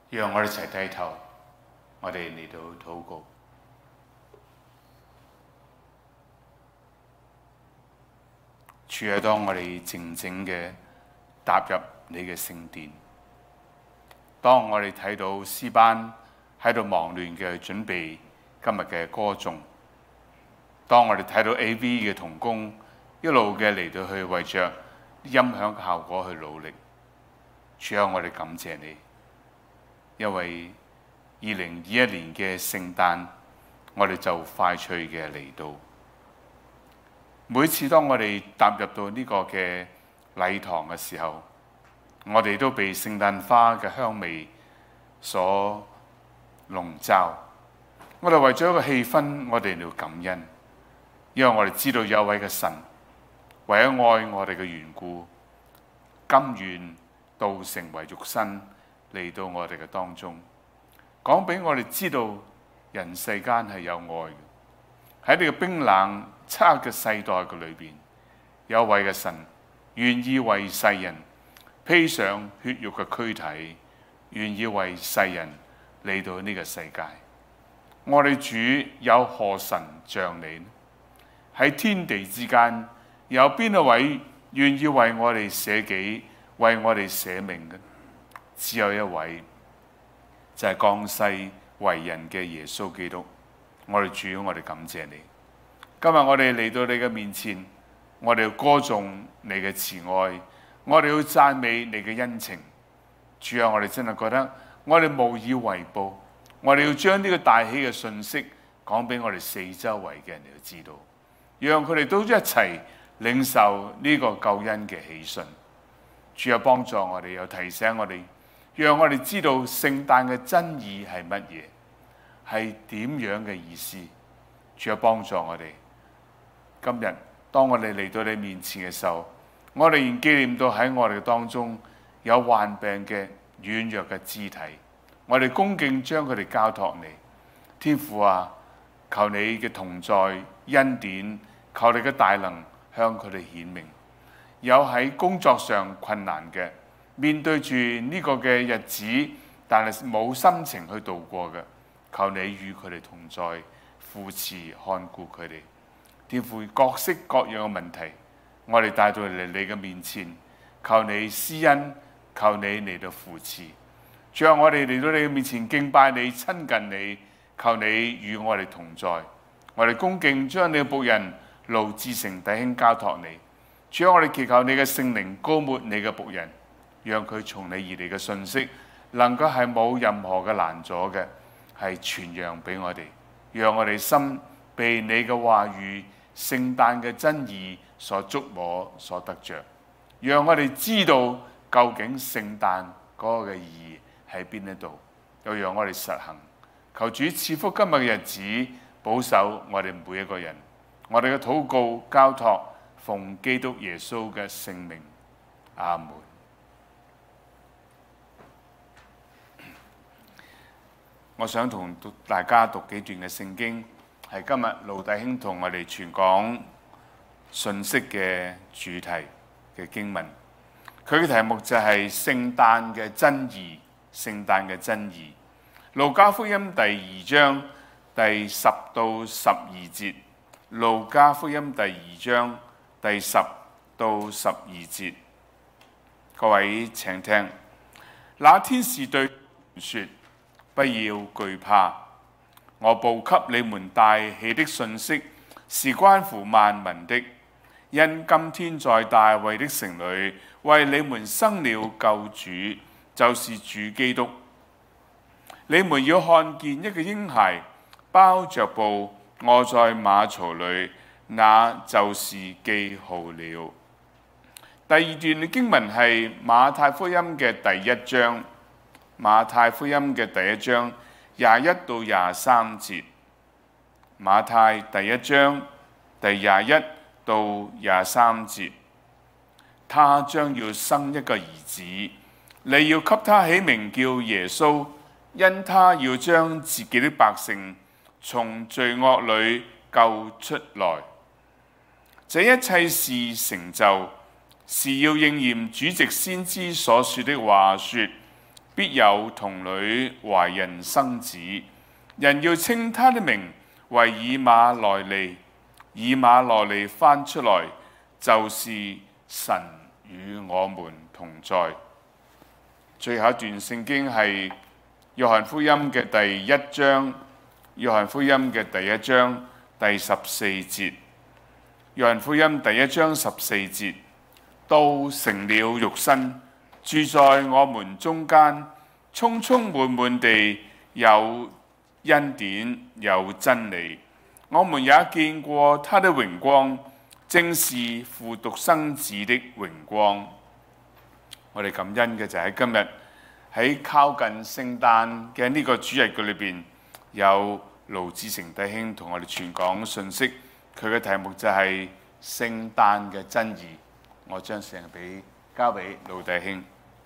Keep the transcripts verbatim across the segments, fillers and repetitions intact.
讓我哋一齊低頭，我哋嚟到禱告。主啊，當我哋靜靜嘅踏入你嘅聖殿，當我哋睇到詩班喺度忙亂嘅準備今日嘅歌頌，當我哋睇到 A V 嘅同工一路嘅嚟到去為着音響效果去努力，主啊，我哋感謝你，因為二零二一年嘅聖誕，我哋就快脆嘅嚟到。每次當我哋踏入到呢個嘅禮堂嘅時候，我哋都被聖誕花嘅香味所籠罩。我哋為咗一個氣氛，我哋要感恩，因為我哋知道有位嘅神為咗愛我哋嘅緣故，甘願道成為肉身嚟到我哋嘅當中，講俾我哋知道人世間係有愛嘅。喺呢個冰冷漆黑嘅世代嘅裏邊，有位嘅神願意為世人披上血肉嘅軀體，願意為世人嚟到呢個世界。我哋主有何神像你呢？喺天地之間，有邊一位願意為我哋捨己、為我哋捨命嘅？只有一位，就係降世為人嘅耶穌基督。我哋主，我哋感謝你。今日我哋嚟到你嘅面前，我哋要歌頌你嘅慈愛，我哋要讚美你嘅恩情。主啊，我哋真係覺得我哋無以為報，我哋要將呢個大喜嘅信息講俾我哋四周圍嘅人哋知道，讓佢哋都一齊領受呢個救恩嘅喜訊。主啊，幫助我哋，又提醒我哋，讓我哋知道聖誕嘅真義係乜嘢，係點樣嘅意思。主啊，幫助我哋。今日當我哋嚟到你面前嘅時候，我哋仍紀念到喺我哋當中有患病嘅軟弱嘅肢體，我哋恭敬將佢哋交託你。天父啊，求你嘅同在恩典，求你嘅大能向佢哋顯明。有喺工作上困難嘅，面對住呢個嘅日子，但係冇心情去度過嘅，求你與佢哋同在，扶持看顧佢哋。天父，各式各樣嘅問題，我哋帶到嚟你嘅面前，求你施恩，求你嚟到扶持。最後我哋嚟到你嘅面前敬拜你、親近你，求你與我哋同在。我哋恭敬將你嘅僕人盧志成弟兄交託你。最後我哋祈求你嘅聖靈膏抹你嘅僕人，讓佢從你而嚟嘅信息能夠係冇任何嘅攔阻嘅，係傳揚俾我哋，讓我哋心被你嘅話語聖誕嘅真義所觸摸、所得着，讓我哋知道究竟聖誕嗰個嘅意義喺邊一度，又讓我哋實行。求主賜福今日嘅日子，保守我哋每一個人。我哋嘅禱告交託，奉基督耶穌嘅聖名，阿門。我想同大家讀幾段嘅聖經，係今日盧弟兄同我哋傳講信息嘅主題嘅經文。佢嘅題目就係聖誕嘅真義，聖誕嘅真義。路加福音第二章第十到十二節，路加福音第二章第十到十二節，各位請聽。那天使對說：不要懼怕。我報給你們大喜的信息，是關乎萬民的。因今天在大衛的城裏，為你們生了救主，就是主基督。你們要看見一個嬰孩，包着布，臥在馬槽裏，那就是記號了。第二段嘅經文係馬太福音嘅第一章，馬太福音嘅第一章廿一到廿三節，馬太第一章第廿一到廿三節，他將要生一個兒子，你要給他起名叫耶穌，因他要將自己的百姓從罪惡裏救出來。這一切事成就，是要應驗主藉先知所說的話說： 必有童女懷孕生子，人要稱他的名為以馬內利。以馬內利翻出來就是神與我們同在。最後一段聖經係約翰福音嘅第一章，約翰福音嘅第一章第十四節。約翰福音第一章十四節，道成了肉身，住在我們中間，充充滿滿地有恩典有真理。我們也見過他的榮光，正是父獨生子的榮光。我哋感恩嘅就喺今日喺靠近聖誕嘅呢個主日嘅裏邊，有盧志成弟兄同我哋傳講信息，佢嘅題目就係聖誕嘅真義。我將時間俾交俾盧弟兄。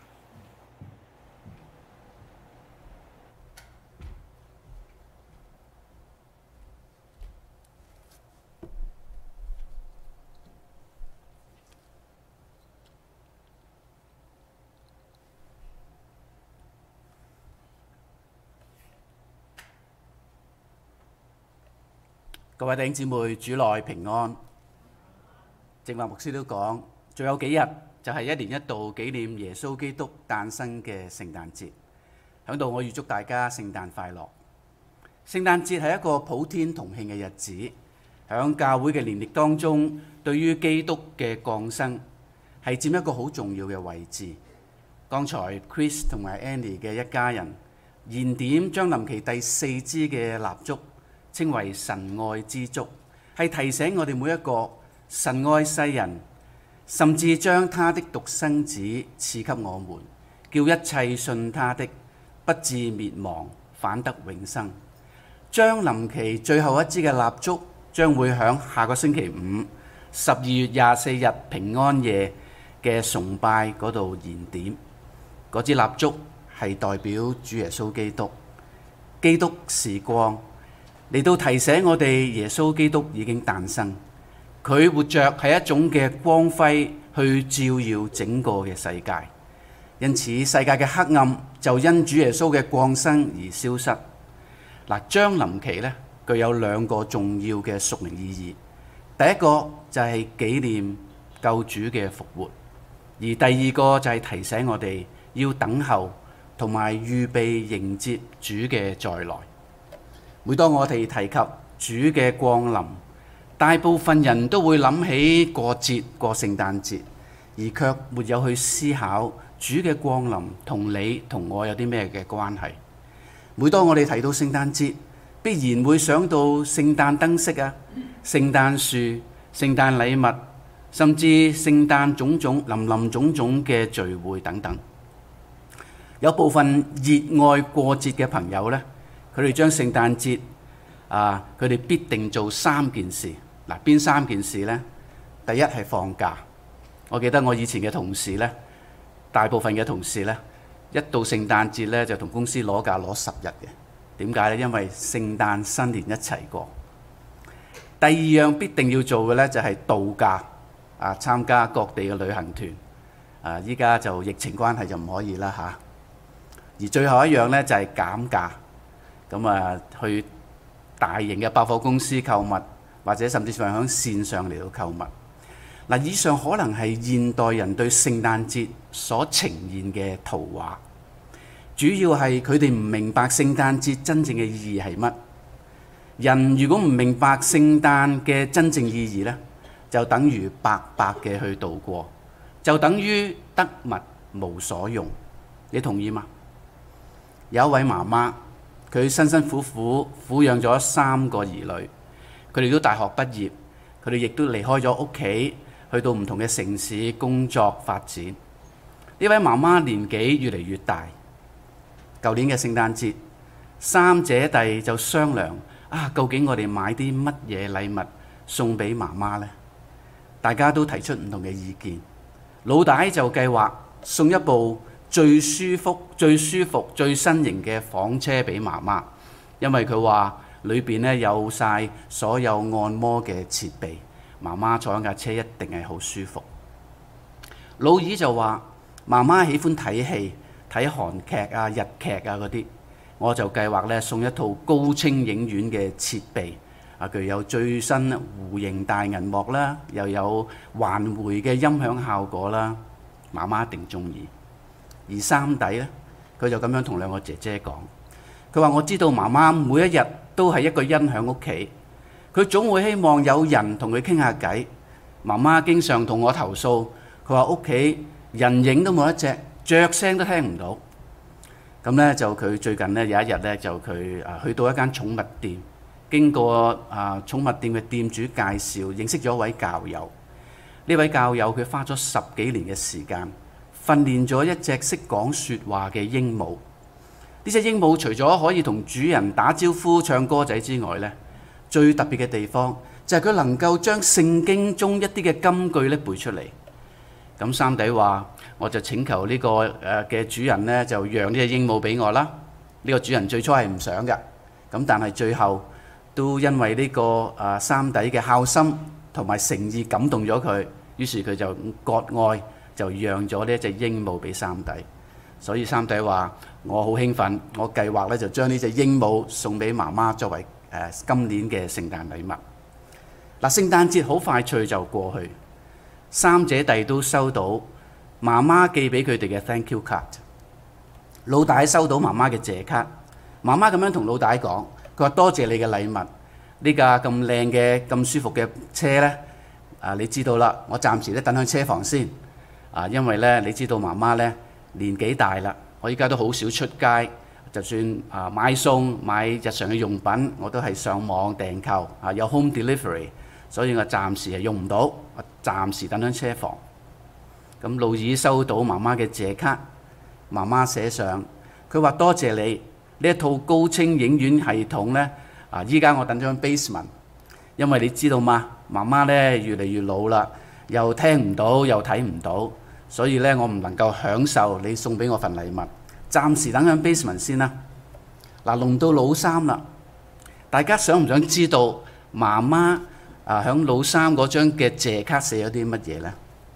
各位弟兄姊妹，主內平安。正話牧師都講，仲有幾日就係一年一度紀念耶穌基督誕生嘅聖誕節。喺度我預祝大家聖誕快樂。聖誕節係一個普天同慶嘅日子，喺教會嘅年曆當中，對於基督嘅降生係佔一個好重要嘅位置。剛才 Chris 同埋 Annie 嘅一家人燃點將臨期第四支嘅蠟燭，稱為神愛之燭，係提醒我哋每一個神愛世人，甚至將他的獨生子賜給我們，叫一切信他的不至滅亡，反得永生。將臨期最後一支嘅蠟燭將會響下個星期五十二月廿四日平安夜嘅崇拜嗰度燃點。嗰支蠟燭係代表主耶穌基督，基督是光，嚟到提醒我哋耶穌基督已經誕生，佢活着係一種嘅光輝去照耀整個嘅世界，因此世界嘅黑暗就因主耶穌嘅降生而消失。嗱，將臨期咧具有兩個重要嘅屬靈意義，第一個就係紀念救主嘅復活，而第二個就係提醒我哋要等候同埋預備迎接主嘅再來。每當我哋提及主嘅降臨，大部分人都會諗起過節過聖誕節，而卻沒有去思考主嘅降臨同你同我有啲咩嘅關係。每當我哋提到聖誕節，必然會想到聖誕燈飾啊、聖誕樹、聖誕禮物，甚至聖誕種種林林種種嘅聚會等等。有部分熱愛過節嘅朋友呢，佢哋將聖誕節啊，佢哋必定做三件事。嗱，邊三件事呢？第一係放假。我記得我以前嘅同事呢，大部分嘅同事呢，一到聖誕節呢，就同公司攞假攞十日嘅。點解呢？因為聖誕新年一齊過。第二樣必定要做嘅呢，就係度假啊，參加各地嘅旅行團啊。依家就疫情關係就唔可以啦嚇。而最後一樣呢，就係減價。咁啊，去大型嘅百貨公司購物，或者甚至乎喺線上嚟到購物。嗱，以上可能係現代人對聖誕節所呈現嘅圖畫，主要係佢哋唔明白聖誕節真正嘅意義係乜。人如果唔明白聖誕嘅真正意義呢，就等於白白嘅去度過，就等於得物無所用。你同意嗎？有一位媽媽，佢辛辛苦苦撫養咗三個兒女，佢哋都大學畢業，佢哋亦都離開咗屋企，去到唔同嘅城市工作發展。呢位媽媽年紀越嚟越大，舊年嘅聖誕節，三姐弟就商量啊，究竟我哋買啲乜嘢禮物送俾媽媽呢？大家都提出唔同嘅意見。老大就計劃送一部最舒服、最舒服、最新型嘅房車俾媽媽，因為佢話裏邊咧有晒所有按摩嘅設備，媽媽坐喺架車一定係好舒服。老二就話媽媽喜歡睇戲， 睇韓劇啊、日劇啊嗰啲，我就計劃咧送一套高清影院嘅設備，啊，具有最新弧形大銀幕啦，又有環迴嘅音響效果啦，媽媽一定中意。而三弟咧，佢就咁樣同兩個姐姐講，佢話：我知道媽媽每一日都係一個人喺屋企，佢總會希望有人同佢傾下偈。媽媽經常同我投訴，佢話屋企人影都冇一隻，雀聲都聽唔到。咁咧就佢最近咧有一日咧就佢啊去到一間寵物店，經過啊寵物店嘅店主介紹，認識咗一位教友。呢位教友佢花咗十幾年嘅時間，訓練咗一隻識講説話嘅鸚鵡。呢隻鸚鵡除咗可以同主人打招呼、唱歌仔之外咧，最特別嘅地方就係佢能夠將聖經中一啲嘅金句咧背出嚟。咁三弟話：我就請求呢個誒嘅主人咧，就讓呢隻鸚鵡俾我啦。呢個主人最初係唔想嘅，咁但係最後都因為呢個誒三弟嘅孝心同埋誠意感動咗佢，於是佢就割愛就讓咗呢一隻鸚鵡俾三弟。所以三弟話：我好興奮，我計劃咧就將呢隻鸚鵡送俾媽媽作為誒今年嘅聖誕禮物。嗱，聖誕節好快脆就過去，三姐弟都收到媽媽寄俾佢哋嘅 thank you card。老大收到媽媽嘅謝卡，媽媽咁樣同老大講：佢話多謝你嘅禮物，呢架咁靚嘅、咁舒服嘅車呢，啊，你知道啦，我暫時咧等喺車房先，啊，因為咧你知道媽媽咧年紀大啦，我依家都好少出街，就算啊買餸買日常嘅用品，我都係上網訂購，啊有 home delivery， 所以我暫時係用唔到，我暫時等喺車房。咁路爾收到媽媽嘅謝卡，媽媽寫上，佢話多謝你呢一套高清影院系統呢。啊依家我等咗 basement， 因為你知道嘛，媽媽呢越嚟越老啦，又聽唔到又睇唔到，所以呢我唔能夠享受你送俾我份禮物，暫時等喺 basement 先啦。嗱，輪到老三啦，大家想唔想知道媽媽啊響老三嗰張嘅謝卡寫咗啲乜嘢呢？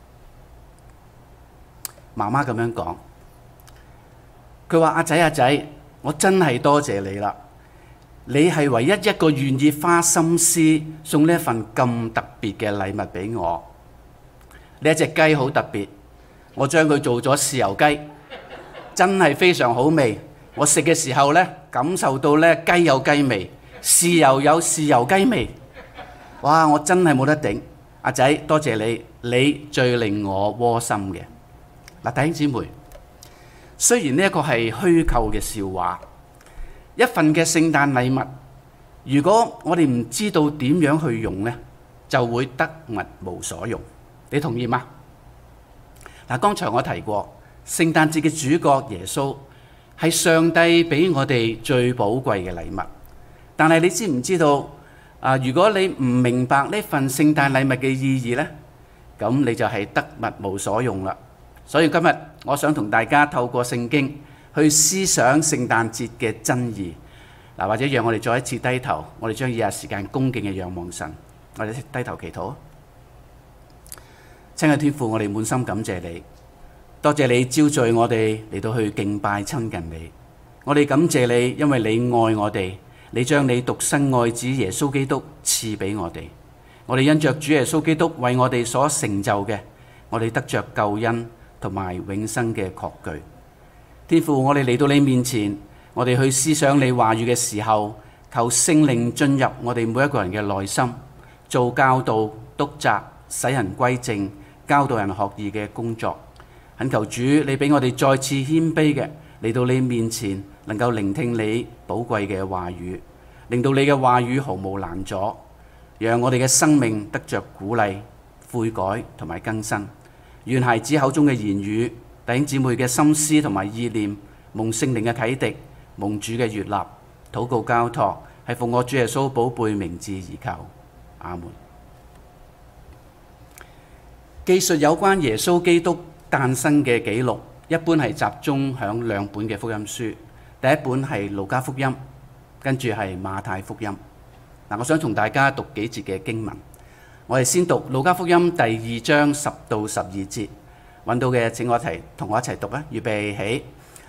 媽媽咁樣講，佢話：阿仔阿仔，我真係多謝你啦！你係唯一一個願意花心思送呢一份咁特別嘅禮物俾我。呢一隻雞好特別，我將佢做咗豉油雞，真係非常好味。我食嘅時候呢，感受到呢雞有雞味，豉油有豉油雞味。哇！我真係冇得頂。阿仔，多謝你，你最令我窩心嘅。嗱，弟兄姊妹，雖然呢一個係虛構嘅笑話，一份嘅聖誕禮物，如果我哋唔知道點樣去用呢，就會得物無所用。你同意嗎？嗱，剛才我提過，聖誕節嘅主角耶穌係上帝俾我哋最寶貴嘅禮物。但係你知唔知道啊？如果你唔明白呢份聖誕禮物嘅意義呢，咁你就係得物無所用啦。所以今日我想同大家透過聖經去思想聖誕節嘅真義。嗱，或者讓我哋再一次低頭，我哋將以下時間恭敬嘅仰望神，我哋低頭祈禱。親愛天父，我哋滿心感謝你，多謝你招聚我哋嚟到去敬拜親近你。我哋感謝你，因為你愛我哋，你將你獨生愛子耶穌基督賜俾我哋。我哋因着主耶穌基督為我哋所成就嘅，我哋得着救恩同埋永生嘅確據。天父，我哋嚟到你面前，我哋去思想你話語嘅時候，求聖靈進入我哋每一個人嘅內心，做教導、督責、使人歸正、教導人學義嘅工作。懇求主，你俾我哋再次謙卑嘅嚟到你面前，能夠聆聽你寶貴嘅話語，令到你嘅話語毫無攔阻，讓我哋嘅生命得着鼓勵、悔改同埋更新。願孩子口中嘅言語、弟兄姊妹嘅心思同埋意念，蒙聖靈嘅啟迪，蒙主嘅悅納，禱告交託，係奉我主耶穌寶貝名字而求。阿門。記述有關耶穌基督誕生嘅記錄，一般係集中響兩本嘅福音書。第一本係路加福音，跟住係馬太福音。嗱，我想同大家讀幾節嘅經文。我哋先讀路加福音第二章十到十二節，揾到嘅請我一齊同我一齊讀啊！預備起。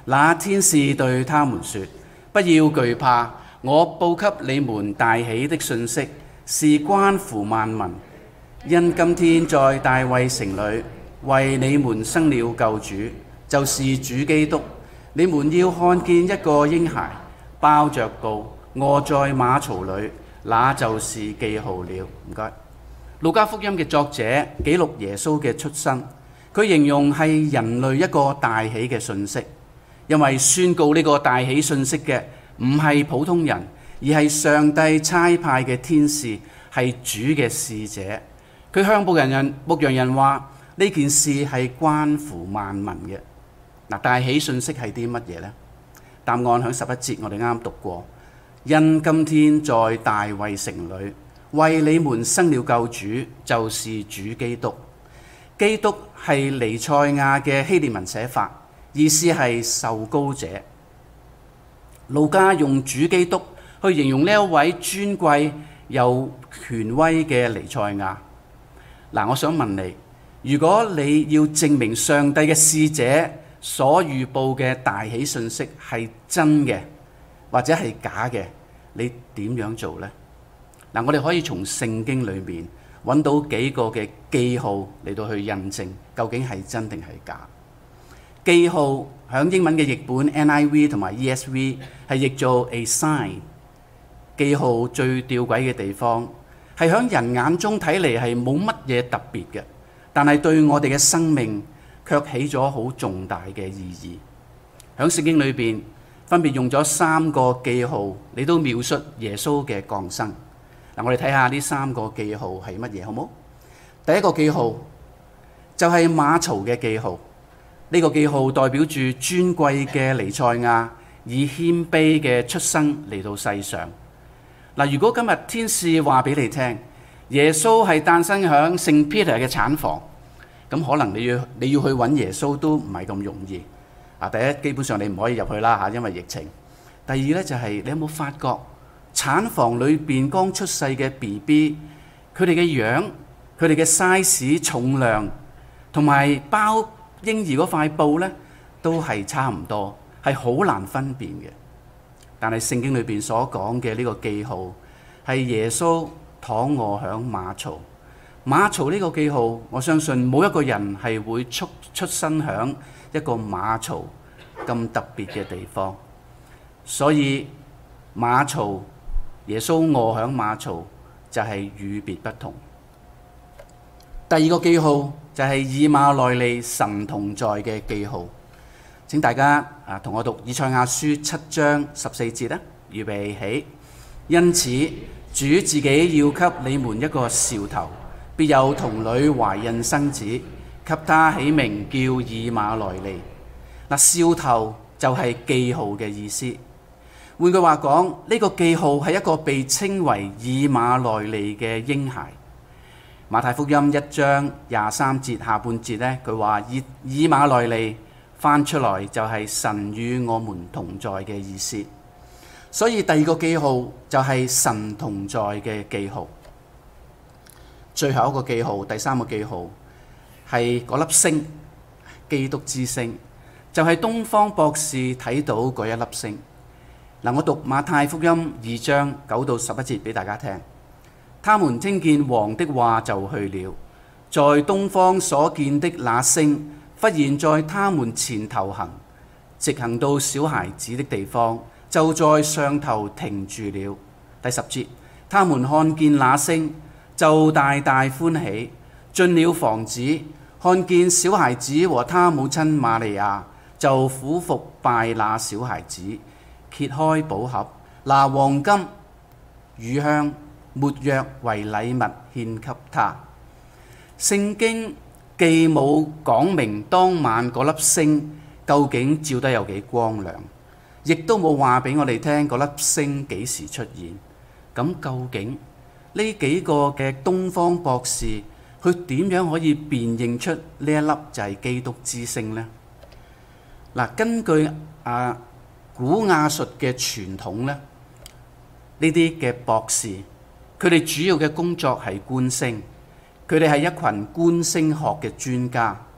那天使對他們說：不要懼怕，我報給你們大喜的信息是關乎萬民，因今天在大衛城裏為你們生了救主，就是主基督。你們要看見一個嬰孩包着布臥在馬槽裏，那就是記號了。唔該。路加福音嘅作者記錄耶穌嘅出生，佢形容係人類一個大喜嘅信息，因為宣告呢個大喜信息嘅唔係普通人，而係上帝差派嘅天使，係主嘅使者。佢向牧羊人牧羊人話呢件事係關乎萬民嘅。嗱，大喜信息係啲乜嘢呢？答案喺十一節，我哋啱啱讀過。因今天在大衛城裏為你們生了救主，就是主基督。基督係彌賽亞嘅希臘文寫法，意思係受膏者。路加用主基督去形容呢一位尊貴又權威嘅彌賽亞。嗱，我想問你，如果你要證明上帝嘅使者所預報嘅大喜信息係真嘅或者係假嘅，你點樣做呢？嗱，我哋可以從聖經裏面揾到幾個嘅記號嚟到去印證究竟係真定係假。記號響英文嘅譯本 N I V 同埋 E S V 係譯做 a sign。記號最吊詭嘅地方係響人眼中睇嚟係冇乜嘢特別嘅，但係對我哋嘅生命卻起咗好重大嘅意義。響聖經裏邊分別用咗三個記號嚟到描述耶穌嘅降生。嗱，我哋睇下呢三個記號係乜嘢，好冇？第一個記號就係馬槽嘅記號，呢個記號代表住尊貴嘅彌賽亞以謙卑嘅出生嚟到世上。嗱，如果今日天使話俾你聽，耶穌係誕生響聖 Peter 嘅產房，咁可能你要你要去揾耶穌都唔係咁容易。啊，第一基本上你唔可以入去啦嚇，因為疫情。第二咧就係你有冇發覺產房裏邊剛出世嘅 B B， 佢哋嘅樣、佢哋嘅 size、重量同埋包嬰兒嗰塊布咧，都係差唔多，係好難分辨嘅。但係聖經裏邊所講嘅呢個記號係耶穌躺臥響馬槽。馬槽呢個記號，我相信冇一個人係會出出生響一個馬槽咁特別嘅地方。所以馬槽，耶穌臥響馬槽就係與別不同。第二個記號就係以馬內利，神同在嘅記號。請大家啊同我讀以賽亞書七章十四節啦，預備起。因此主自己要給你們一個兆頭，必有童女懷孕生子，給他起名叫以馬內利。嗱，兆頭就係記號嘅意思。換句話講，呢個記號係一個被稱為以馬內利嘅嬰孩。馬太福音一章廿三節下半節呢，佢話以以馬內利翻出來就係神與我們同在嘅意思。所以第二個記號就係神同在嘅記號。最後一個記號，第三個記號係嗰粒星，基督之星，就係東方博士睇到嗰一粒星。嗱，我讀馬太福音二章九到十一節俾大家聽。他們聽見王的話就去了，在東方所見的那星忽然在他們前頭行，直行到小孩子的地方，就在上頭停住了。第十節，他們看見那星，就大大歡喜，進了房子，看見小孩子和他母親瑪利亞，就俯伏拜那小孩子，揭開寶盒，拿黃金、乳香、沒藥為禮物獻給他。聖經既冇講明當晚嗰粒星究竟照得有幾光亮，亦都冇話俾我哋聽嗰粒星幾時出現。咁究竟呢幾個嘅東方博士，佢點樣可以辨認出呢一粒就係基督之星呢？嗱，根據啊古亞述嘅傳統咧，呢啲嘅博士，佢哋主要嘅工作係觀星。佢哋係一群觀星學嘅專家，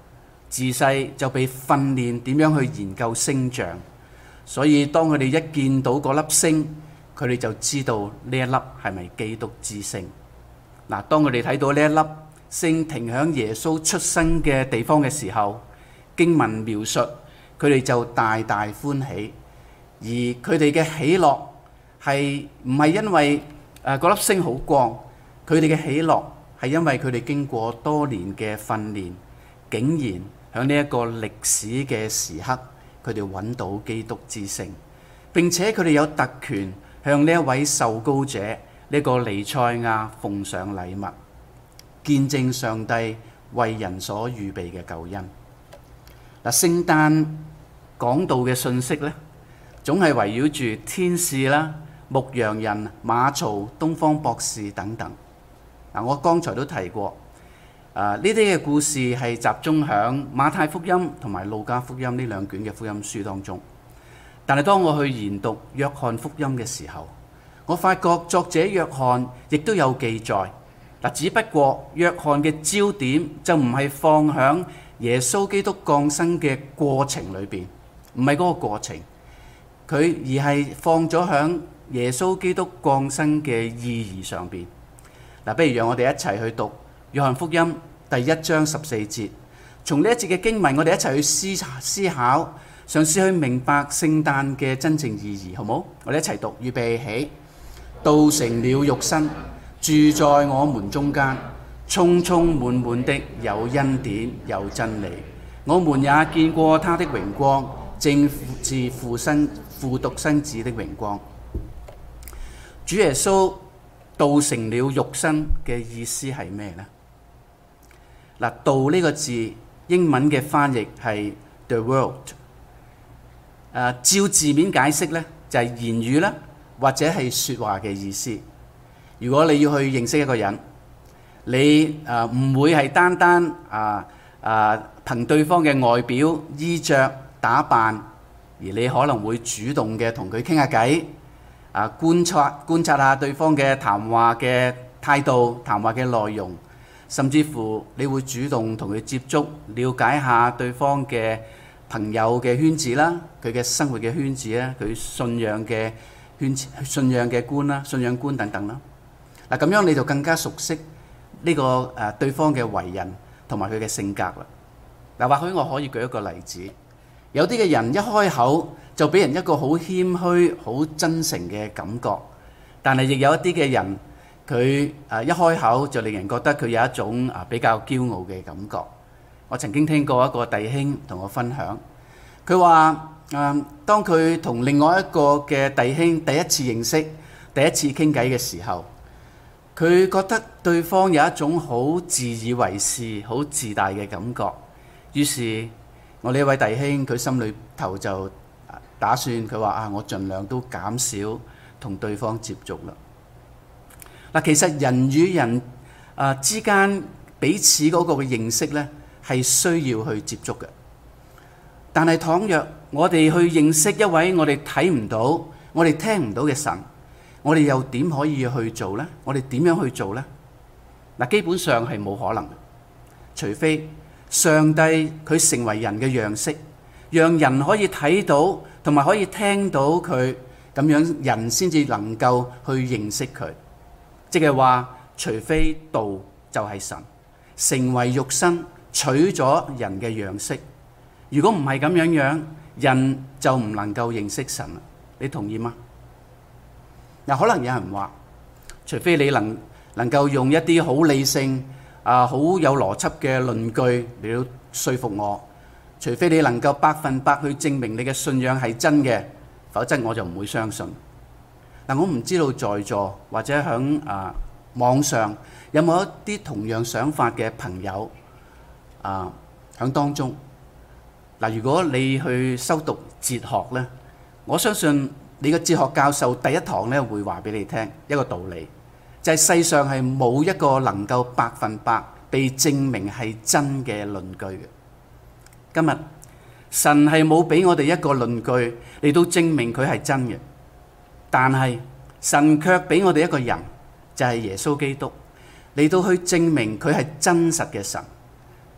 自細就被訓練點樣去研究星象，所以當佢哋一見到嗰粒星，佢哋就知道呢一粒係咪基督之星。嗱，當佢哋睇到呢一粒星停響耶穌出生嘅地方嘅時候，經文描述佢哋就大大歡喜，而佢哋嘅喜樂係唔係因為誒嗰粒星好光，佢哋嘅喜樂係因為佢哋經過多年嘅訓練，竟然喺呢一個歷史嘅時刻，佢哋揾到基督之星，並且佢哋有特權向呢一位受膏者呢個彌賽亞奉上禮物，見證上帝為人所預備嘅救恩。嗱，聖誕講道嘅信息呢，總係圍繞住天使啦、牧羊人、馬槽、東方博士等等。嗱，我剛才都提過，啊呢啲嘅故事係集中響馬太福音同埋路加福音呢兩卷嘅福音書當中。但係當我去研讀約翰福音嘅時候，我發覺作者約翰亦都有記載。嗱，只不過約翰嘅焦點就唔係放響耶穌基督降生嘅過程裏邊，唔係嗰個過程，佢而係放咗響耶穌基督降生嘅意義上邊。嗱，不如讓我哋一齊去讀約翰福音第一章十四節，從呢一節嘅經文，我哋一齊去思思考，嘗試去明白聖誕嘅真正意義，好冇？我哋一齊讀，預備起。道成了肉身，住在我們中間，充充滿滿的有恩典有真理。我們也見過他的榮光，正是父生父獨生子的榮光。主耶穌道成了肉身嘅意思係咩呢？嗱，道呢個字英文嘅翻譯係 the word。誒，照字面解釋呢，就係言語啦，或者係説話嘅意思。如果你要去認識一個人，你誒唔會係單單啊啊憑對方嘅外表、衣着、打扮，而你可能會主動嘅同佢傾下偈，啊觀察觀察下對方嘅談話嘅態度、談話嘅內容，甚至乎你會主動同佢接觸，了解下對方嘅朋友嘅圈子啦，佢嘅生活嘅圈子啦，佢信仰嘅圈子、信仰嘅觀啦、信仰觀等等啦。嗱，咁樣你就更加熟悉呢個誒對方嘅為人同埋佢嘅性格啦。嗱，或許我可以舉一個例子，有啲嘅人一開口就俾人一個好謙虛、好真誠嘅感覺，但係亦有一啲嘅人，佢誒一開口就令人覺得佢有一種啊比較驕傲嘅感覺。我曾經聽過一個弟兄同我分享，佢話誒當佢同另外一個嘅弟兄第一次認識、第一次傾偈嘅時候，佢覺得對方有一種好自以為是、好自大嘅感覺。於是我呢位弟兄佢心裏頭就打算，佢話啊，我盡量都減少同對方接觸啦。嗱，其實人與人啊之間彼此嗰個嘅認識呢，係需要去接觸嘅。但係倘若我哋去認識一位我哋睇唔到、我哋聽唔到嘅神，我哋又點可以去做呢？我哋點樣去做呢？嗱，基本上係冇可能，除非上帝佢成為人嘅樣式，讓人可以睇到同埋可以聽到佢，咁樣人先至能夠去認識佢。即係話，除非道就係神成為肉身，取咗人嘅樣式。如果唔係咁樣樣，人就唔能夠認識神啦。你同意嗎？嗱，可能有人話，除非你能能夠用一啲好理性啊、好有邏輯嘅論據嚟到說服我，除非你能夠百分百去證明你嘅信仰係真嘅，否則我就唔會相信。嗱，我唔知道在座或者響啊網上有冇一啲同樣想法嘅朋友啊響當中。嗱，如果你去修讀哲學呢，我相信你嘅哲學教授第一堂咧會話俾你聽一個道理，就係世上係冇一個能夠百分百被證明係真嘅論據嘅。今日神係冇俾我哋一個論據嚟到證明佢係真嘅，但係神卻俾我哋一個人，就係耶穌基督嚟到去證明佢係真實嘅神。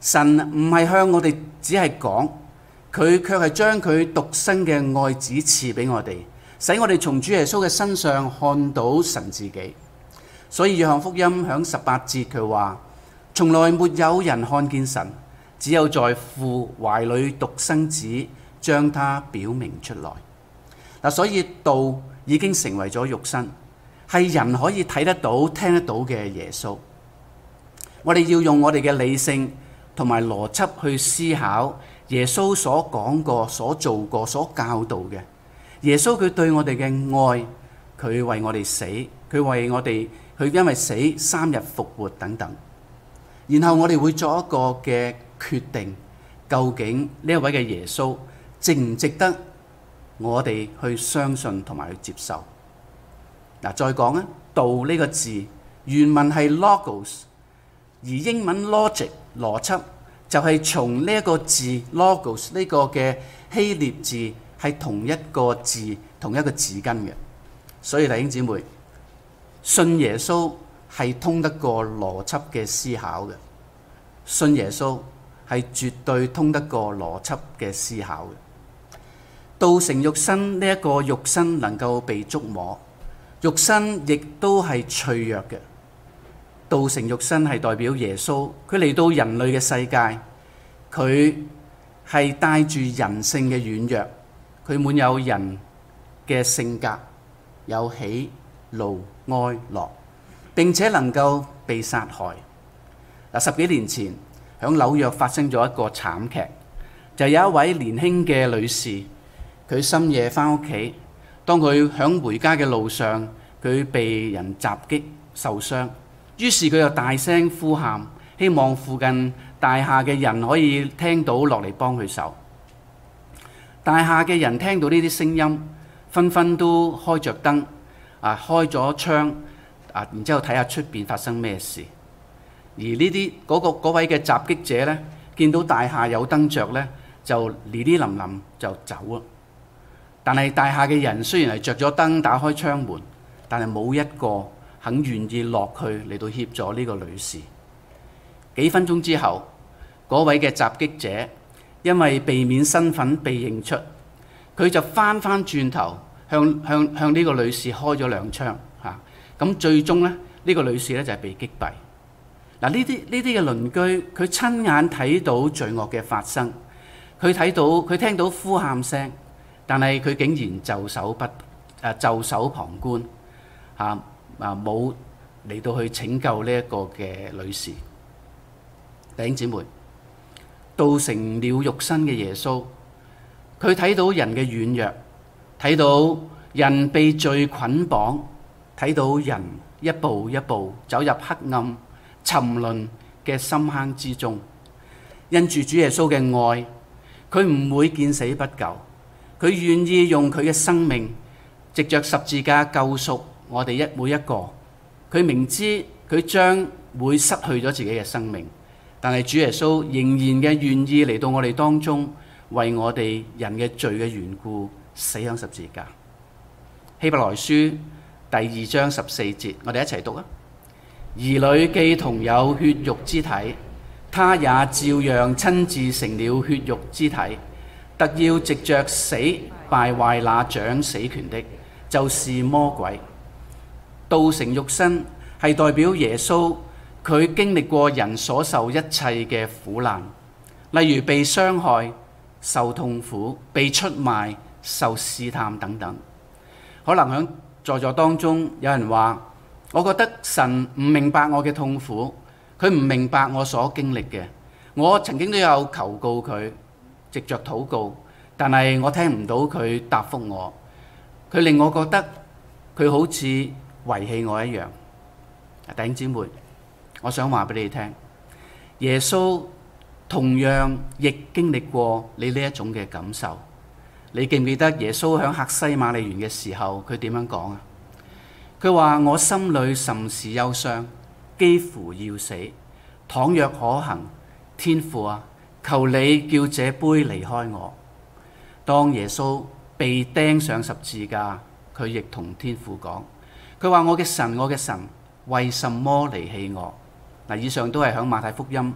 神唔係向我哋只係講，佢卻係將佢獨生嘅愛子賜俾我哋，使我哋從主耶穌嘅身上看到神自己。所以約翰福音響十八節佢話：從來沒有人看見神，只有在父懷裏獨生子將他表明出來。嗱，所以道已經成為咗肉身，係人可以睇得到、聽得到嘅耶穌。我哋要用我哋嘅理性同埋邏輯去思考耶穌所講過、所做過、所教導嘅。耶穌佢對我哋嘅愛，佢為我哋死，佢為我哋，佢因為死三日復活等等。然後我哋會作一個嘅決定，究竟呢一位嘅耶穌值唔值得我哋去相信同埋去接受？嗱，再講啊，道呢個字原文係 logos， 而英文 logic 邏輯就係從呢一個字 logos 呢個嘅希臘字係同一個字同一個字根嘅。所以弟兄姊妹，信耶穌係通得過邏輯嘅思考嘅，信耶穌係絕對通得過邏輯嘅思考嘅。道成肉身呢一個肉身能夠被觸摸，肉身亦都係脆弱嘅。道成肉身係代表耶穌，佢嚟到人類嘅世界，佢係帶住人性嘅軟弱，佢滿有人嘅性格，有喜怒哀樂，並且能夠被殺害。嗱，十幾年前響紐約發生咗一個慘劇，就有一位年輕嘅女士，佢深夜翻屋企，當佢響回家嘅路上，佢被人襲擊受傷，於是佢又大聲呼喊，希望附近大廈嘅人可以聽到落嚟幫佢手。大廈嘅人聽到呢啲聲音，紛紛都開着燈，啊開咗窗，啊然之後睇下出邊發生咩事。而呢啲嗰個嗰位嘅襲擊者呢，見到大廈有燈着呢，就哩哩冧冧就走啦。但係大廈嘅人雖然係着咗燈，打開窗門，但係冇一個肯願意落去嚟到協助呢個女士。幾分鐘之後，嗰位嘅襲擊者因為避免身份被認出，佢就翻翻轉頭向向向呢個女士開咗兩槍嚇。咁最終咧，呢、呢個女士咧就係被擊斃。嗱，呢啲呢啲嘅鄰居，佢親眼睇到罪惡嘅發生，佢睇到佢聽到呼喊聲，但係佢竟然袖手不誒袖手旁觀嚇啊，冇嚟到去拯救呢一個嘅女士。弟兄姊妹，道成了肉身嘅耶穌，佢睇到人嘅軟弱，睇到人被罪捆綁，睇到人一步一步走入黑暗沉淪嘅深坑之中。因住主耶穌嘅愛，佢唔會見死不救，佢願意用佢嘅生命藉着十字架救贖我哋一每一個。佢明知佢將會失去咗自己嘅生命，但係主耶穌仍然嘅願意嚟到我哋當中，為我哋人嘅罪嘅緣故死喺十字架。希伯來書第二章十四節，我哋一齊讀啊！兒女既同有血肉之體，他也照樣親自成了血肉之體，特要藉着死敗壞那掌死權的，就是魔鬼。道成肉身係代表耶穌，佢經歷過人所受一切嘅苦難，例如被傷害、受痛苦、被出賣、受試探等等。可能喺在座當中有人話，我覺得神唔明白我嘅痛苦，佢唔明白我所經歷嘅。我曾經都有求告佢，藉着禱告，但係我聽唔到佢答覆我，佢令我覺得佢好似遺棄我一樣。弟兄姊妹，我想話俾你聽，耶穌同樣亦經歷過你呢一種嘅感受。你記唔記得耶穌喺客西馬尼園嘅時候，佢點樣講啊？佢話：我心裏甚是憂傷，幾乎要死。倘若可行，天父啊，求你叫這杯離開我。當耶穌被釘上十字架，佢亦同天父講：佢話我嘅神，我嘅神，為什麼離棄我？嗱，以上都係喺馬太福音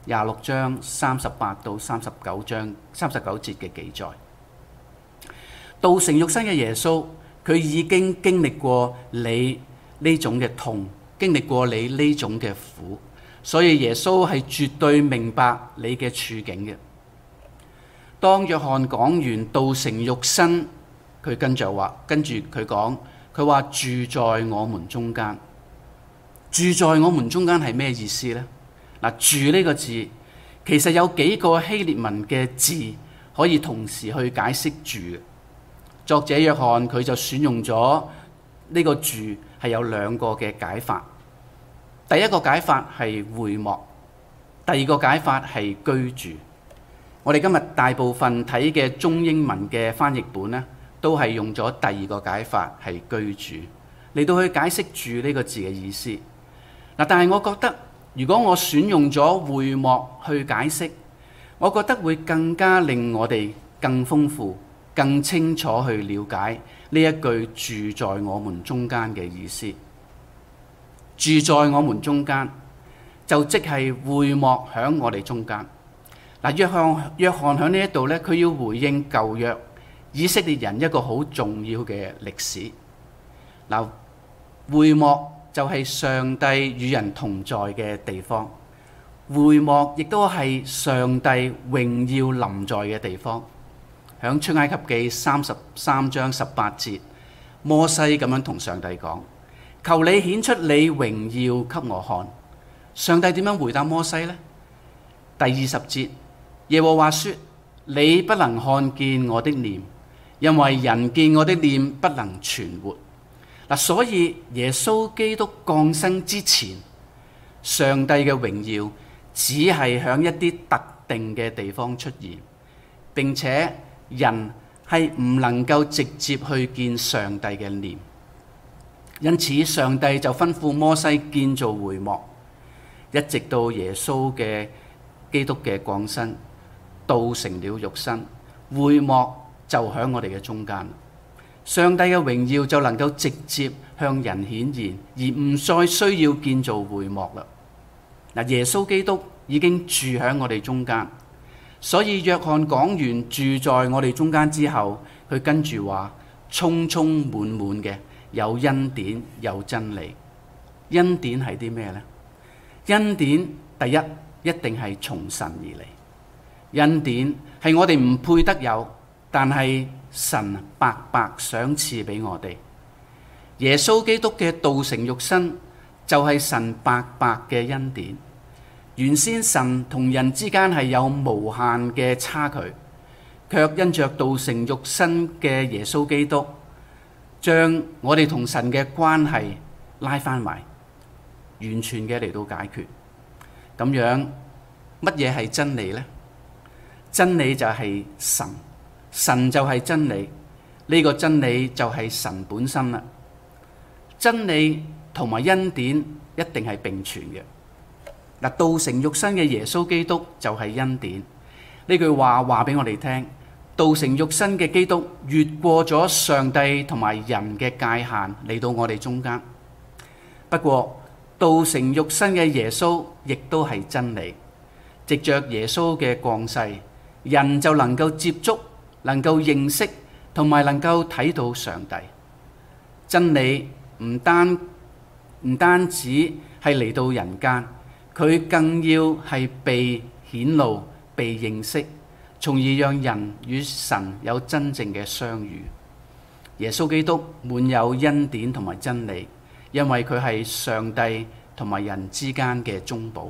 廿六章三十八到三十九章三十九節嘅記載。道成肉身嘅耶穌，佢已經經歷過你呢種嘅痛，經歷過你呢種嘅苦，所以耶穌係絕對明白你嘅處境嘅。當約翰講完道成肉身，佢跟住話，跟住佢講，佢話住在我們中間。住在我們中間係咩意思呢？嗱，住呢個字其實有幾個希臘文嘅字可以同時去解釋住。作者約翰佢就選用咗呢個住係有兩個嘅解法。第一個解法係會幕，第二個解法係居住。我哋今日大部分睇嘅中英文嘅翻譯本呢，都係用咗第二個解法係居住嚟到去解釋住呢個字嘅意思。嗱，但係我覺得如果我選用咗會幕去解釋，我覺得會更加令我哋更豐富、更清楚去了解呢一句住在我們中間嘅意思。住在我們中間，就即係會幕響我哋中間。嗱，約翰約翰喺呢一度咧，佢要回應舊約以色列人一個好重要嘅歷史。嗱，會幕就係上帝與人同在嘅地方，會幕亦都係上帝榮耀臨在嘅地方。響出埃及記三十三章十八節，摩西咁樣同上帝講：求你顯出你榮耀給我看。上帝點樣回答摩西呢？第二十節，耶和華說：你不能看見我的臉，因為人見我的臉不能存活。嗱，所以耶穌基督降生之前，上帝嘅榮耀只係響一啲特定嘅地方出現，並且人係唔能夠直接去見上帝嘅臉。因此上帝就吩咐摩西建造會幕，一直到耶穌嘅基督嘅降生，道成了肉身，會幕就喺我哋嘅中間。上帝嘅榮耀就能夠直接向人顯現，而唔再需要建造會幕啦。嗱，耶穌基督已經住喺我哋中間，所以約翰講完住在我哋中間之後，佢跟住話充充滿滿嘅有恩典有真理。恩典係啲咩呢？恩典第一一定係從神而嚟，恩典係我哋唔配得有，但係神白白賞賜俾我哋。耶穌基督嘅道成肉身就係神白白嘅恩典。原先神同人之間係有無限嘅差距，卻因着道成肉身嘅耶穌基督，將我哋同神嘅關係拉翻埋，完全嘅嚟到解決。咁樣乜嘢係真理呢？真理就係神，神就係真理，呢個真理就係神本身啦。真理同埋恩典一定係並存嘅。嗱，道成肉身嘅耶穌基督就係恩典。呢句話話俾我哋聽，道成肉身嘅基督越過咗上帝同埋人嘅界限嚟到我哋中間。不過道成肉身嘅耶穌亦都係真理，藉着耶穌嘅降世，人就能夠接觸、能夠認識同埋能夠睇到上帝。真理唔單唔單止係嚟到人間，佢更要係被顯露、被認識，從而讓人與神有真正嘅相遇。耶穌基督滿有恩典同埋真理，因為佢係上帝同埋人之間嘅中保。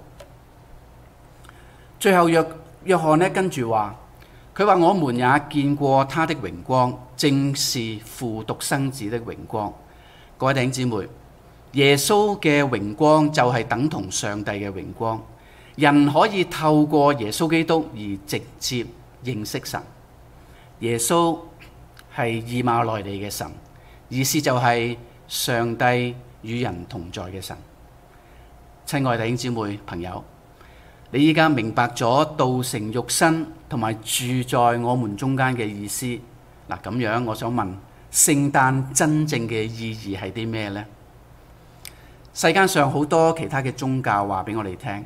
最後約約翰呢跟住話，佢話我們也見過他的榮光，正是父獨生子的榮光。各位弟兄姊妹，耶穌嘅榮光就係等同上帝嘅榮光，人可以透過耶穌基督而直接認識神。耶穌係以馬內利嘅神，意思就係上帝與人同在嘅神。親愛弟兄姊妹朋友，你依家明白咗道成肉身同埋住在我們中間嘅意思。嗱，咁樣我想問，聖誕真正嘅意義係啲咩呢？世間上好多其他嘅宗教話俾我哋聽，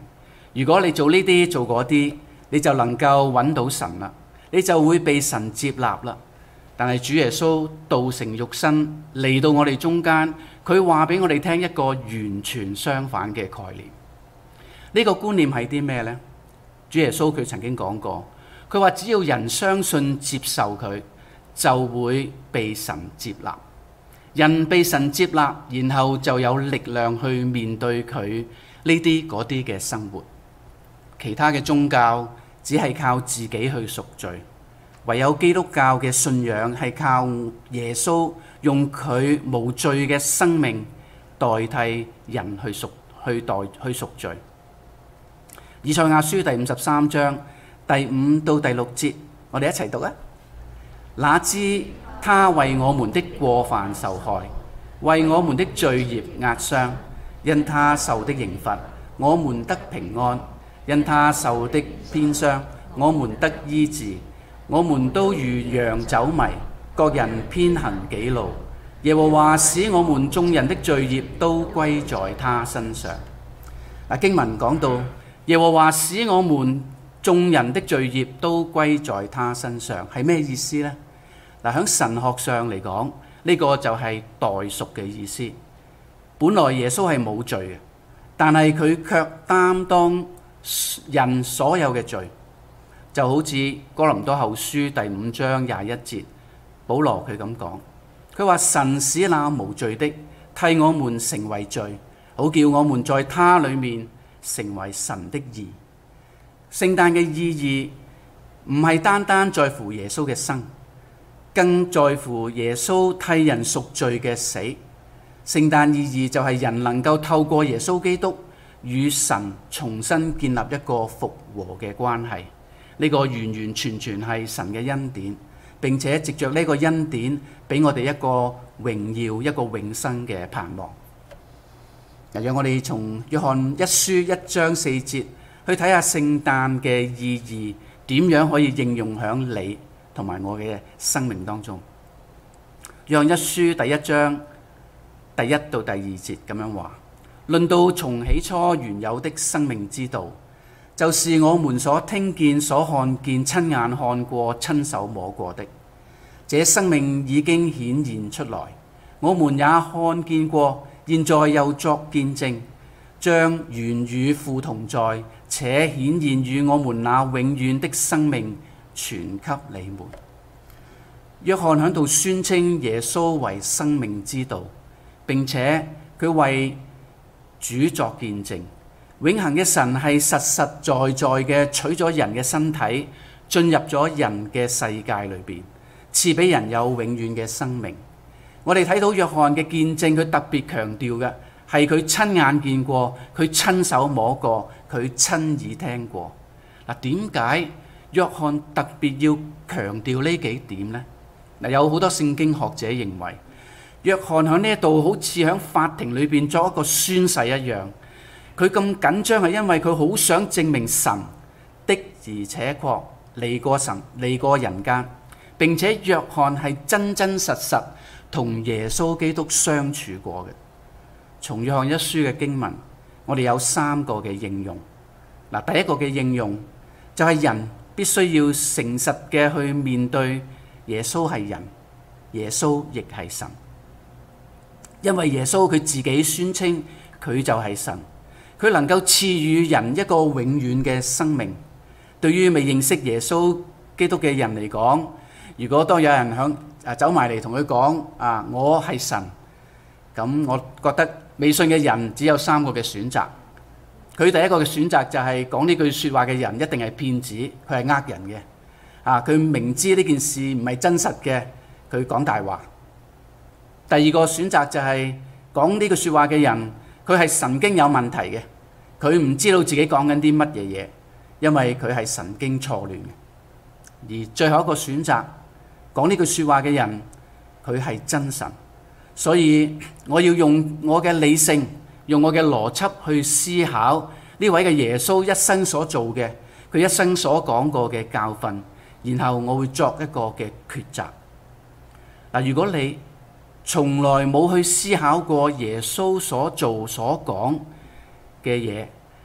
如果你做呢啲做嗰啲，你就能夠揾到神啦，你就會被神接納啦。但係主耶穌道成肉身嚟到我哋中間，佢話俾我哋聽一個完全相反嘅概念。呢個觀念係啲咩呢？主耶穌佢曾經講過，佢話只要人相信接受佢，就會被神接納。人被神接納，然後就有力量去面對佢呢啲嗰啲嘅生活。其他嘅宗教只係靠自己去贖罪，唯有基督教嘅信仰係靠耶穌用佢無罪嘅生命代替人去贖去代去贖罪。以賽亞書第五十三章第五到第六節，我哋一齊讀啊！哪知他為我們的過犯受害，為我們的罪孽壓傷，因他受的刑罰，我們得平安。因他受的鞭傷，我們得醫治。我們都如羊走迷，各人偏行己路。耶和華使我們眾人的罪孽都歸在他身上。嗱，經文講到耶和華使我們眾人的罪孽都歸在他身上，係咩意思呢？嗱，喺神學上嚟講，呢個就係代贖嘅意思。本來耶穌係冇罪嘅，但係佢卻擔當人所有嘅罪，就好似哥林多後書第五章廿一節，保羅佢咁講，佢話神使那無罪的替我們成為罪，好叫我們在他裏面成為神的義。聖誕嘅意義唔係單單在乎耶穌嘅生，更在乎耶穌替人贖罪嘅死。聖誕意義就係人能夠透過耶穌基督與神重新建立一個復和嘅關係，呢個完完全全係神嘅恩典，並且藉着呢個恩典俾我哋一個榮耀、一個永生嘅盼望。嗱，讓我哋從約翰一書一章四節去睇下聖誕嘅意義點樣可以應用喺你同埋我嘅生命當中。約翰一書第一章第一到第二節咁樣話。論到從起初原有的生命之道，就是我們所聽見、所看見、親眼看過、親手摸過的。這生命已經顯現出來，我們也看見過，現在又作見證，將原與父同在，且顯現與我們那永遠的生命傳給你們。約翰喺度宣稱耶穌為生命之道，並且佢為主作見證，永恆嘅神係實實在在嘅取咗人嘅身體，進入咗人嘅世界裏邊，賜俾人有永遠嘅生命。我哋睇到約翰嘅見證，佢特別強調嘅係佢親眼見過，佢親手摸過，佢親耳聽過。嗱，點解約翰特別要強調呢幾點呢？嗱，有好多聖經學者認為，約翰喺呢一度好似喺法庭裏邊作一個宣誓一樣，佢咁緊張係因為佢好想證明神的而且確嚟過神嚟過人間，並且約翰係真真實實同耶穌基督相處過嘅。從約翰一書嘅經文，我哋有三個嘅應用。嗱，第一個嘅應用就係人必須要誠實嘅去面對耶穌係人，耶穌亦係神。因為耶穌佢自己宣稱佢就係神，佢能夠賜予人一個永遠嘅生命。對於未認識耶穌基督嘅人嚟講，如果當有人響啊走埋嚟同佢講啊我係神，咁我覺得未信嘅人只有三個嘅選擇。佢第一個嘅選擇就係講呢句說話嘅人一定係騙子，佢係呃人嘅。啊，佢明知呢件事唔係真實嘅，佢講大話。第二個選擇就係講呢句說話嘅人，佢係神經有問題嘅，佢唔知道自己講緊啲乜嘢嘢，因為佢係神經錯亂嘅。而最後一個選擇，講呢句說話嘅人，佢係真神，所以我要用我嘅理性，用我嘅邏輯去思考呢位嘅耶穌一生所做嘅，佢一生所講過嘅教訓，然後我會作一個嘅抉擇。嗱，如果你從來冇去思考過耶穌所做所講嘅嘢，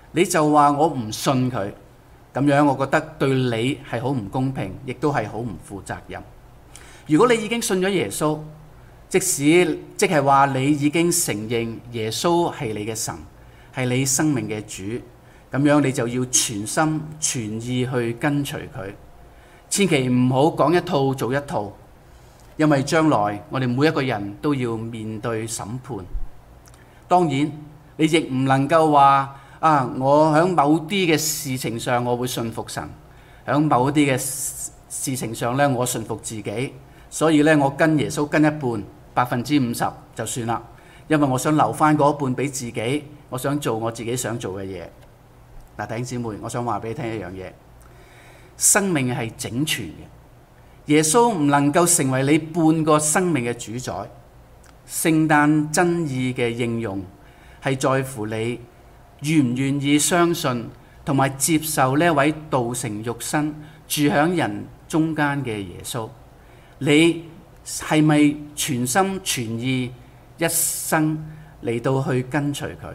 你就話我唔信佢，咁樣我覺得對你係好唔公平，亦都係好唔負責任。如果你已經信咗耶穌，即使即係話你已經承認耶穌係你嘅神，係你生命嘅主，咁樣你就要全心全意去跟隨佢，千祈唔好講一套做一套，因為將來我哋每一個人都要面對審判。當然你亦唔能夠話啊，我喺某啲嘅事情上我會信服神，喺某啲嘅事情上咧我信服自己，所以咧我跟耶穌跟一半，百分之五十就算啦，因為我想留翻嗰一半俾自己，我想做我自己想做嘅嘢。嗱，弟兄姊妹，我想話俾你聽一樣嘢，生命係整全嘅，耶穌唔能夠成為你半個生命嘅主宰。聖誕真義嘅應用係在乎你願唔願意相信同埋接受呢位道成肉身住響人中間嘅耶穌。你係咪全心全意一生嚟到去跟隨佢？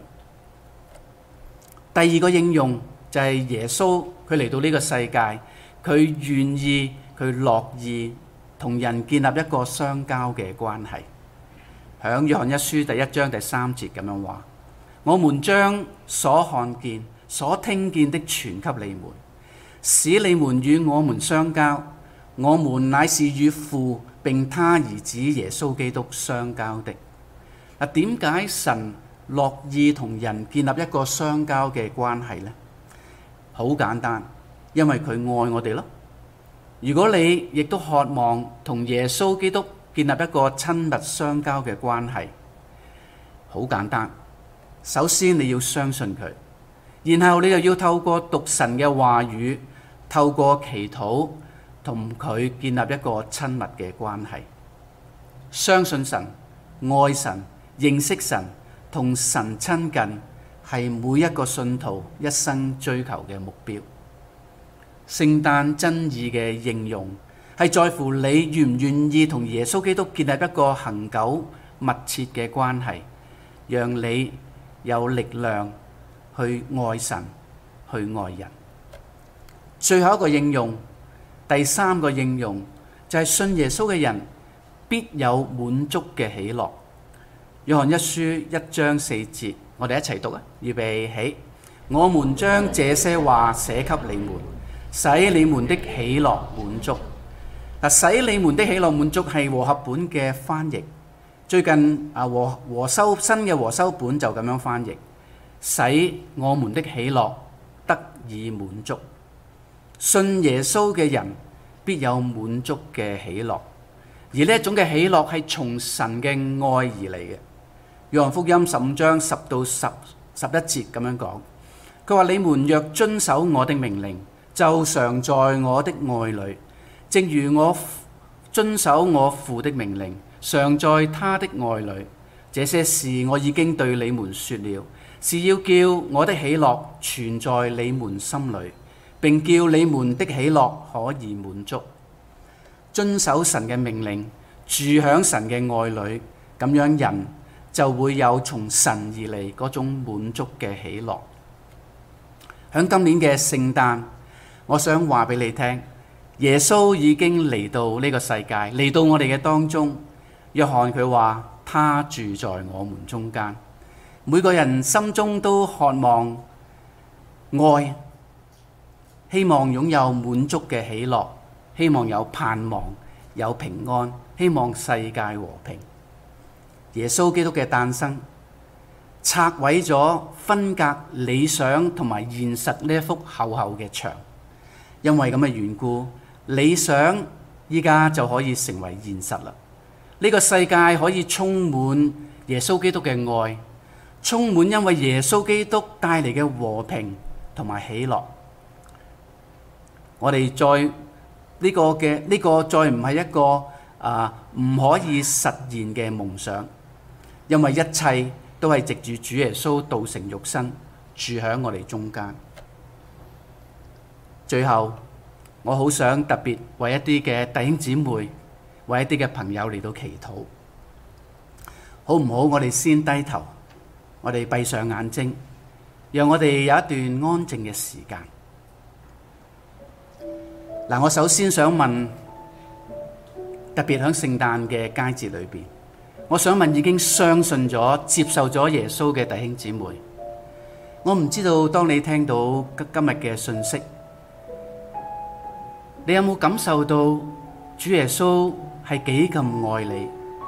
第二個應用就係耶穌佢嚟到呢個世界，佢願意佢樂意同人建立一個相交嘅關係。響約翰一書第一章第三節咁樣話：我們將所看見所聽見的傳給你們，使你們與我們相交。我們乃是與父並他兒子耶穌基督相交的。嗱，點解神樂意同人建立一個相交嘅關係呢？好簡單，因為佢愛我哋咯。如果你亦都渴望同耶穌基督建立一個親密相交嘅關係，好簡單。首先你要相信佢，然後你就要透過讀神嘅話語，透過祈禱，同佢建立一個親密嘅關係。相信神、愛神、認識神、同神親近，係每一個信徒一生追求嘅目標。聖誕真義嘅應用係在乎你願唔願意同耶穌基督建立一個恆久密切嘅關係，讓你有力量去愛神、去愛人。最後一個應用，第三個應用就係信耶穌嘅人必有滿足嘅喜樂。約翰一書一章四節，我哋一齊讀啊！預備起，我們將這些話寫給你們，使你們的喜樂滿足。嗱，使你們的喜樂滿足係和合本嘅翻譯。最近啊和和修新嘅和修本就咁樣翻譯，使我們的喜樂得以滿足。信耶穌嘅人必有滿足嘅喜樂，而呢一種嘅喜樂係從神嘅愛而嚟嘅。約翰福音十五章十到十十一節咁樣講，佢話：你們若遵守我的命令，就常在我的愛裏，正如我遵守我父的命令，常在他的愛裏。這些事我已經對你們說了，是要叫我的喜樂存在你們心裏，並叫你們的喜樂可以滿足。遵守神嘅命令，住響神嘅愛裏，咁樣人就會有從神而嚟嗰種滿足嘅喜樂。響今年嘅聖誕，我想話俾你聽，耶穌已經嚟到呢個世界，嚟到我哋嘅當中。約翰佢話：他住在我們中間。每個人心中都渴望愛，希望擁有滿足嘅喜樂，希望有盼望，有平安，希望世界和平。耶穌基督嘅誕生拆毀咗分隔理想同埋現實呢一幅厚厚嘅牆，因為咁嘅緣故，理想依家就可以成為現實啦。呢個世界可以充滿耶穌基督嘅愛，充滿因為耶穌基督帶嚟嘅和平同埋喜樂。我哋再呢個嘅呢個再唔係一個啊唔可以實現嘅夢想，因為一切都係藉住主耶穌道成肉身住喺我哋中間。最後，我好想特別為一啲嘅弟兄姊妹，為一啲嘅朋友嚟到祈禱，好唔好？我哋先低頭，我哋閉上眼睛， 讓我哋有一段安靜嘅時間。嗱，我首先想問，特別喺聖誕嘅佳節裏邊，我想問已經相信咗、接受咗耶穌嘅弟兄姊妹，我唔知道當你聽到今日嘅信息，你有冇感受到主耶穌係幾咁愛你？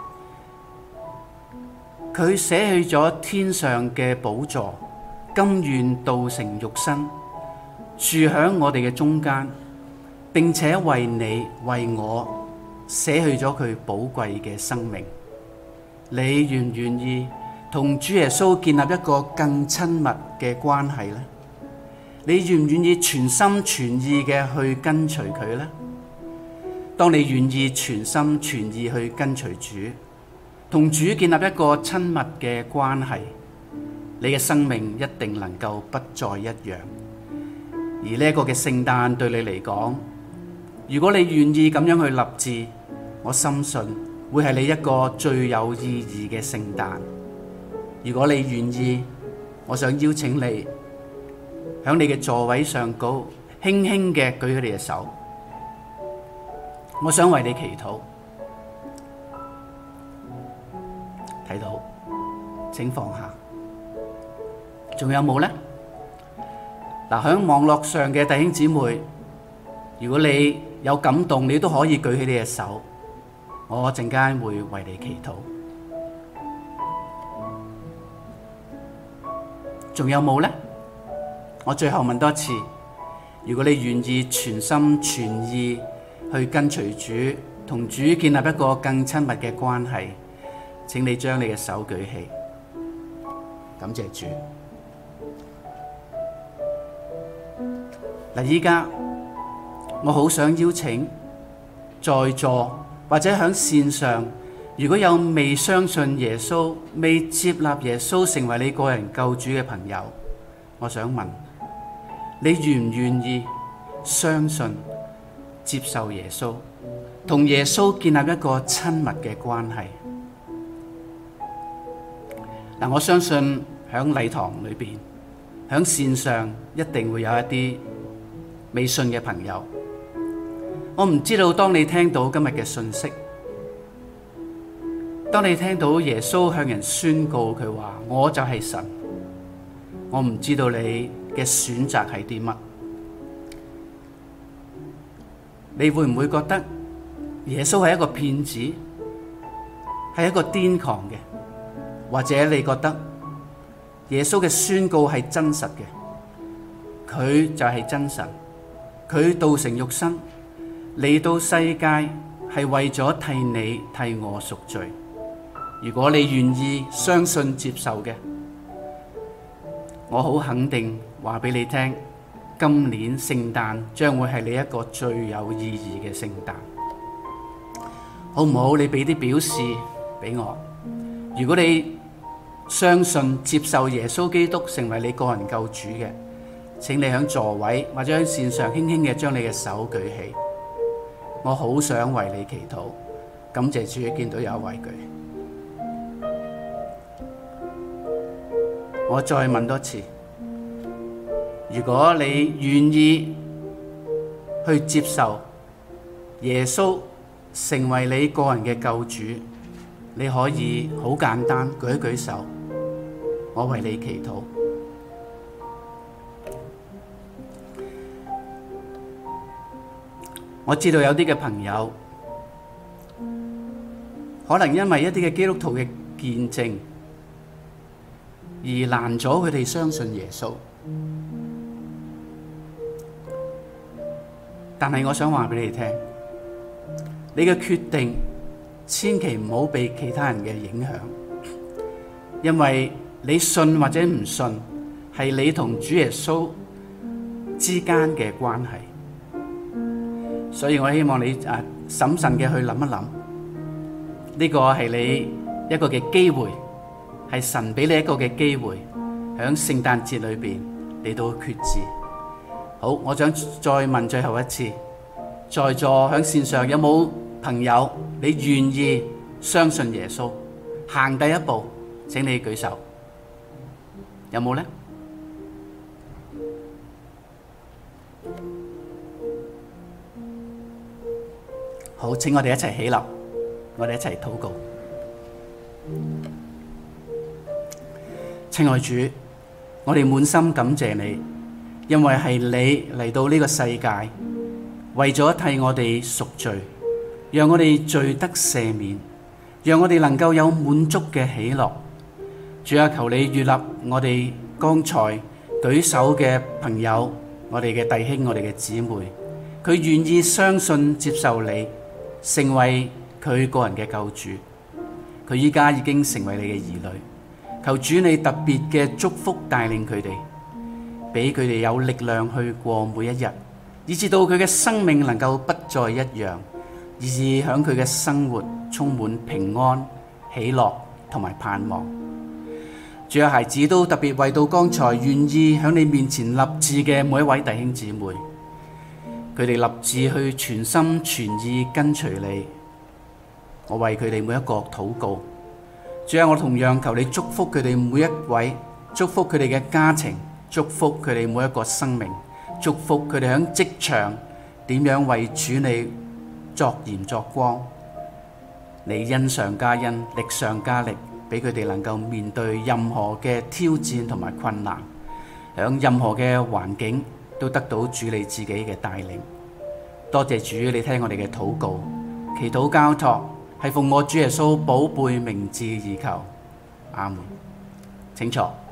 佢捨去咗天上嘅寶座，甘願道成肉身，住喺我哋嘅中間，並且為你為我捨去咗佢寶貴嘅生命。你願唔願意同主耶穌建立一個更親密嘅關係呢？你願唔願意全心全意嘅去跟隨佢呢？當你願意全心全意去跟隨主，同主建立一個親密嘅關係，你嘅生命一定能夠不再一樣。而呢一個嘅聖誕對你嚟講，如果你願意咁樣去立志，我深信會係你一個最有意義嘅聖誕。如果你願意，我想邀請你喺你嘅座位上高，輕輕嘅舉起你嘅手，我想為你祈禱。睇到，請放下。仲有冇呢？嗱，喺網絡上嘅弟兄姊妹，如果你有感動，你都可以舉起你嘅手，我陣間會為你祈禱。仲有冇呢？我最後問多一次，如果你願意全心全意去跟隨主，同主建立一個更親密嘅關係，請你將你嘅手舉起。感謝主。嗱，依家我好想邀請在座或者喺線上，如果有未相信耶穌、未接納耶穌成為你個人救主嘅朋友，我想問你願唔願意相信、接受耶穌，同耶穌建立一個親密嘅關係？嗱，我相信喺禮堂裏邊、喺線上一定會有一啲未信嘅朋友。我唔知道當你聽到今日嘅信息，當你聽到耶穌向人宣告佢話我就係神，我唔知道你嘅選擇係啲乜？你會唔會覺得耶穌係一個騙子，係一個癲狂嘅？或者你覺得耶穌嘅宣告係真實嘅？佢就係真神，佢道成肉身嚟到世界係為咗替你替我贖罪。如果你願意相信接受嘅，我好肯定話俾你聽，今年聖誕將會係你一個最有意義嘅聖誕，好唔好？你俾啲表示俾我。如果你相信接受耶穌基督成為你個人救主嘅，請你喺座位或者喺線上輕輕嘅將你嘅手舉起。我好想為你祈禱，感謝主，見到有一位舉。我再問多次，如果你願意去接受耶穌成為你個人嘅救主，你可以好簡單舉一舉手，我為你祈禱。我知道有啲嘅朋友可能因為一啲嘅基督徒嘅見證而難咗佢哋相信耶穌，但係我想話俾你聽，你嘅決定千祈唔好被其他人嘅影響，因為你信或者唔信係你同主耶穌之間嘅關係。所以我希望你啊審慎嘅去諗一諗，呢個係你一個嘅機會，係神俾你一個嘅機會，喺聖誕節裏邊嚟到決志。好，我想再問最後一次，在座喺線上有冇朋友你願意相信耶穌，行第一步？請你舉手，有冇呢？ 好，請我哋一齊起立，我哋一齊禱告。親愛主，我哋滿心感謝你，因為係你嚟到呢個世界，為咗替我哋贖罪，讓我哋罪得赦免，讓我哋能夠有滿足嘅喜樂。主啊，求你悅納我哋剛才舉手嘅朋友，我哋嘅弟兄，我哋嘅姊妹，佢願意相信接受你，成為佢個人嘅救主。佢依家已經成為你嘅兒女，求主你特別嘅祝福帶領佢哋，俾佢哋有力量去過每一日，以至到佢嘅生命能夠不再一樣，以致響佢嘅生活充滿平安、喜樂同埋盼望。主啊，孩子都特別為到剛才願意響你面前立志嘅每一位弟兄姊妹，佢哋立志去全心全意跟隨你。我為佢哋每一個禱告。主啊，我同樣求你祝福佢哋每一位，祝福佢哋嘅家庭，祝福佢哋每一個生命，祝福佢哋響職場點樣為主你作鹽作光。你恩上加恩，力上加力，俾佢哋能夠面對任何嘅挑戰同埋困難，響任何嘅環境都得到主你自己嘅帶領。多謝主，你聽我哋嘅禱告，祈禱交託係奉我主耶穌寶貝名字而求，阿門。請坐。